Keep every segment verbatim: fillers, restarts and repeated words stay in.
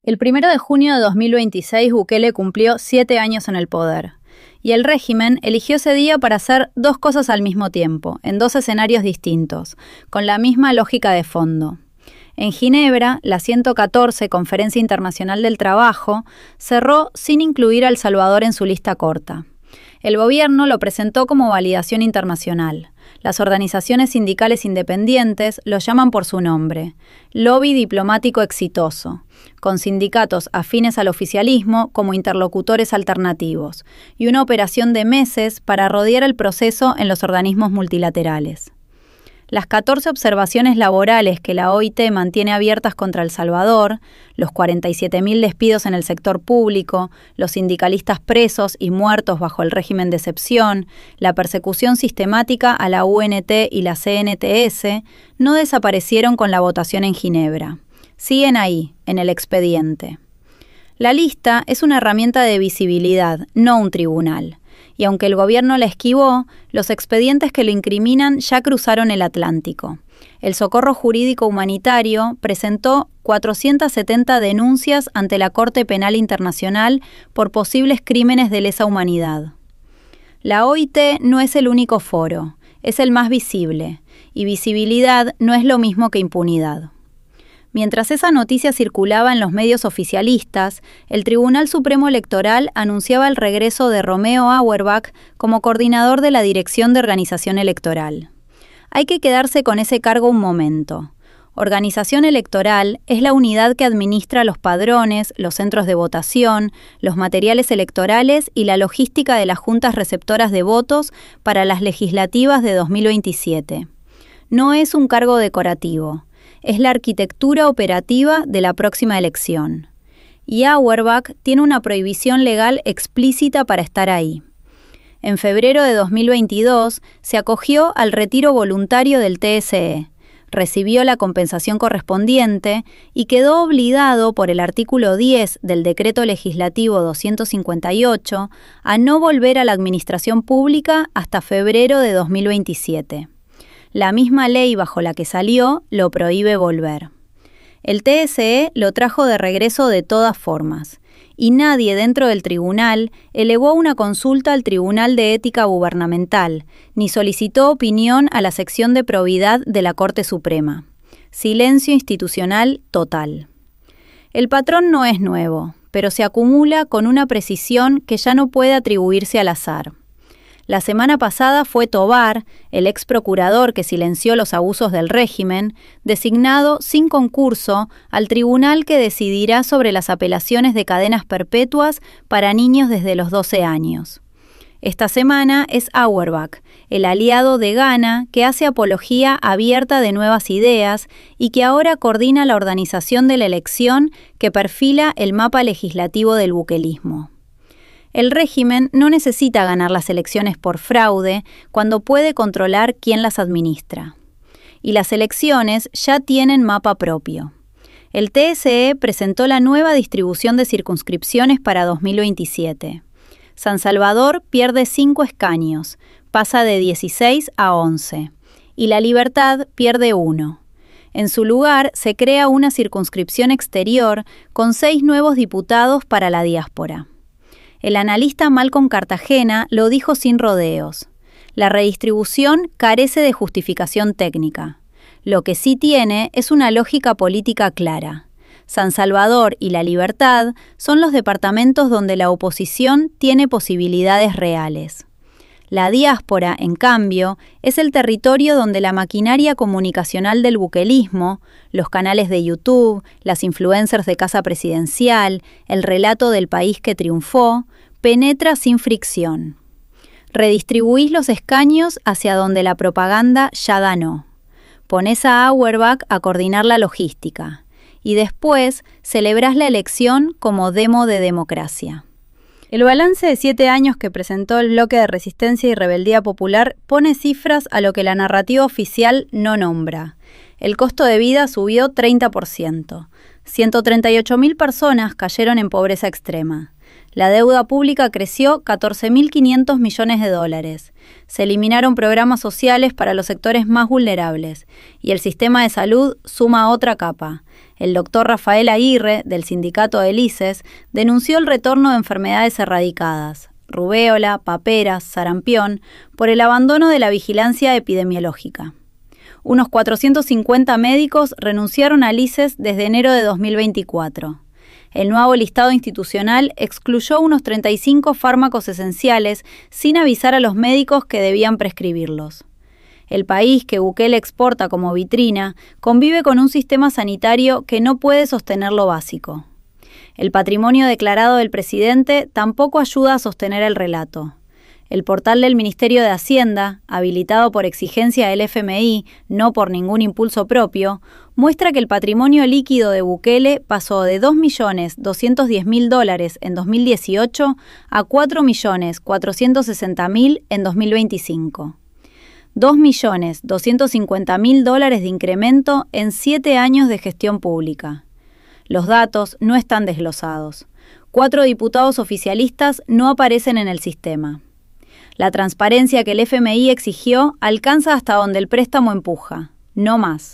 El primero de junio de dos mil veintiséis, Bukele cumplió siete años en el poder, y el régimen eligió ese día para hacer dos cosas al mismo tiempo, en dos escenarios distintos, con la misma lógica de fondo. En Ginebra, la ciento catorce Conferencia Internacional del Trabajo cerró sin incluir a El Salvador en su lista corta. El gobierno lo presentó como validación internacional. Las organizaciones sindicales independientes lo llaman por su nombre, lobby diplomático exitoso, con sindicatos afines al oficialismo como interlocutores alternativos, y una operación de meses para rodear el proceso en los organismos multilaterales. Las catorce observaciones laborales que la O I T mantiene abiertas contra El Salvador, los cuarenta y siete mil despidos en el sector público, los sindicalistas presos y muertos bajo el régimen de excepción, la persecución sistemática a la U N T y la C N T S, no desaparecieron con la votación en Ginebra. Siguen ahí, en el expediente. La lista es una herramienta de visibilidad, no un tribunal. Y aunque el gobierno la esquivó, los expedientes que lo incriminan ya cruzaron el Atlántico. El Socorro Jurídico Humanitario presentó cuatrocientas setenta denuncias ante la Corte Penal Internacional por posibles crímenes de lesa humanidad. La O I T no es el único foro, es el más visible, y visibilidad no es lo mismo que impunidad. Mientras esa noticia circulaba en los medios oficialistas, el Tribunal Supremo Electoral anunciaba el regreso de Romeo Auerbach como coordinador de la Dirección de Organización Electoral. Hay que quedarse con ese cargo un momento. Organización Electoral es la unidad que administra los padrones, los centros de votación, los materiales electorales y la logística de las juntas receptoras de votos para las legislativas de dos mil veintisiete. No es un cargo decorativo. Es la arquitectura operativa de la próxima elección. Y Auerbach tiene una prohibición legal explícita para estar ahí. En febrero de dos mil veintidós se acogió al retiro voluntario del T S E, recibió la compensación correspondiente y quedó obligado por el artículo diez del Decreto Legislativo doscientos cincuenta y ocho a no volver a la administración pública hasta febrero de dos mil veintisiete. La misma ley bajo la que salió lo prohíbe volver. El T S E lo trajo de regreso de todas formas, y nadie dentro del tribunal elevó una consulta al Tribunal de Ética Gubernamental, ni solicitó opinión a la sección de probidad de la Corte Suprema. Silencio institucional total. El patrón no es nuevo, pero se acumula con una precisión que ya no puede atribuirse al azar. La semana pasada fue Tobar, el ex procurador que silenció los abusos del régimen, designado sin concurso al tribunal que decidirá sobre las apelaciones de cadenas perpetuas para niños desde los doce años. Esta semana es Auerbach, el aliado de Ghana que hace apología abierta de nuevas ideas y que ahora coordina la organización de la elección que perfila el mapa legislativo del bukelismo. El régimen no necesita ganar las elecciones por fraude cuando puede controlar quién las administra. Y las elecciones ya tienen mapa propio. El T S E presentó la nueva distribución de circunscripciones para dos mil veintisiete. San Salvador pierde cinco escaños, pasa de dieciséis a once, y La Libertad pierde uno. En su lugar se crea una circunscripción exterior con seis nuevos diputados para la diáspora. El analista Malcolm Cartagena lo dijo sin rodeos. La redistribución carece de justificación técnica. Lo que sí tiene es una lógica política clara. San Salvador y La Libertad son los departamentos donde la oposición tiene posibilidades reales. La diáspora, en cambio, es el territorio donde la maquinaria comunicacional del bukelismo, los canales de YouTube, las influencers de casa presidencial, el relato del país que triunfó, penetra sin fricción. Redistribuís los escaños hacia donde la propaganda ya ganó. Ponés a Auerbach a coordinar la logística. Y después celebrás la elección como demo de democracia. El balance de siete años que presentó el Bloque de Resistencia y Rebeldía Popular pone cifras a lo que la narrativa oficial no nombra. El costo de vida subió treinta por ciento. ciento treinta y ocho mil personas cayeron en pobreza extrema. La deuda pública creció catorce mil quinientos millones de dólares. Se eliminaron programas sociales para los sectores más vulnerables y el sistema de salud suma otra capa. El doctor Rafael Aguirre, del sindicato del I C E S, denunció el retorno de enfermedades erradicadas, rubéola, paperas, sarampión, por el abandono de la vigilancia epidemiológica. Unos cuatrocientos cincuenta médicos renunciaron al I C E S desde enero de dos mil veinticuatro. El nuevo listado institucional excluyó unos treinta y cinco fármacos esenciales sin avisar a los médicos que debían prescribirlos. El país que Bukele exporta como vitrina convive con un sistema sanitario que no puede sostener lo básico. El patrimonio declarado del presidente tampoco ayuda a sostener el relato. El portal del Ministerio de Hacienda, habilitado por exigencia del F M I, no por ningún impulso propio, muestra que el patrimonio líquido de Bukele pasó de dos millones doscientos diez mil dólares en dos mil dieciocho a cuatro millones cuatrocientos sesenta mil en dos mil veinticinco. dos millones doscientos cincuenta mil dólares de incremento en siete años de gestión pública. Los datos no están desglosados. Cuatro diputados oficialistas no aparecen en el sistema. La transparencia que el F M I exigió alcanza hasta donde el préstamo empuja, no más.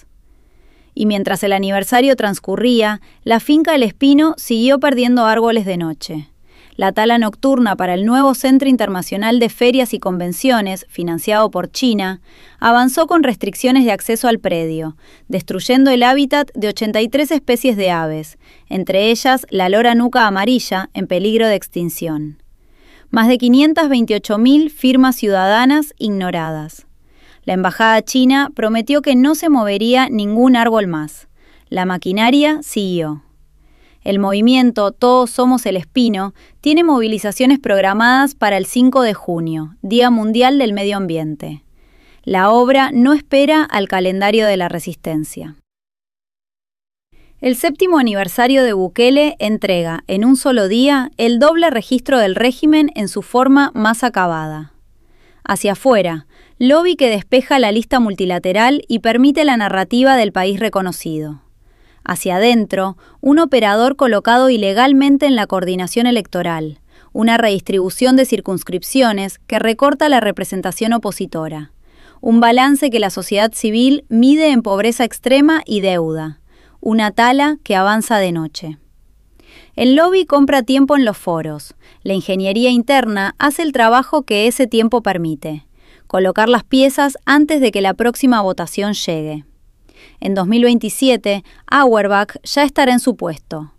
Y mientras el aniversario transcurría, la finca El Espino siguió perdiendo árboles de noche. La tala nocturna para el nuevo Centro Internacional de Ferias y Convenciones, financiado por China, avanzó con restricciones de acceso al predio, destruyendo el hábitat de ochenta y tres especies de aves, entre ellas la lora nuca amarilla, en peligro de extinción. Más de quinientas veintiocho mil firmas ciudadanas ignoradas. La embajada china prometió que no se movería ningún árbol más. La maquinaria siguió. El movimiento Todos Somos el Espino tiene movilizaciones programadas para el cinco de junio, Día Mundial del Medio Ambiente. La obra no espera al calendario de la resistencia. El séptimo aniversario de Bukele entrega, en un solo día, el doble registro del régimen en su forma más acabada. Hacia afuera, lobby que despeja la lista multilateral y permite la narrativa del país reconocido. Hacia adentro, un operador colocado ilegalmente en la coordinación electoral, una redistribución de circunscripciones que recorta la representación opositora, un balance que la sociedad civil mide en pobreza extrema y deuda, una tala que avanza de noche. El lobby compra tiempo en los foros. La ingeniería interna hace el trabajo que ese tiempo permite: colocar las piezas antes de que la próxima votación llegue. En dos mil veintisiete, Auerbach ya estará en su puesto.